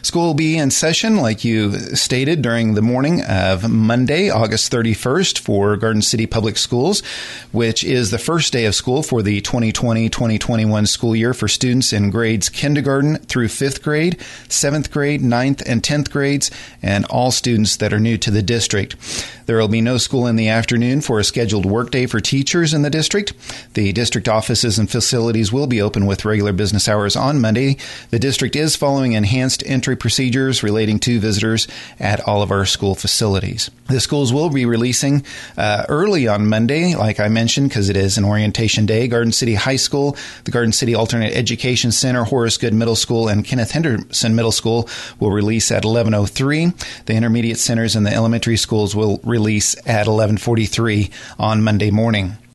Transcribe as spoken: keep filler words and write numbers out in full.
School will be in session, like you stated, during the morning of Monday, August thirty-first for Garden City Public Schools, which is the first day of school for the twenty twenty twenty twenty-one school year for students in grades kindergarten through fifth grade, seventh grade, ninth, and tenth grades, and all students that are new to the district. There will be no school in the afternoon for a scheduled workday for teachers in the district. The district offices and facilities will be open with regular business hours on Monday. The district is following enhanced entry procedures relating to visitors at all of our school facilities. The schools will be releasing uh, early on Monday, like I mentioned, because it is an orientation day. Garden City High School, the Garden City Alternate Education Center, Horace Good Middle School, and Kenneth Henderson Middle School will release at eleven oh three. The intermediate centers and the elementary schools will release at eleven forty-three on Monday morning.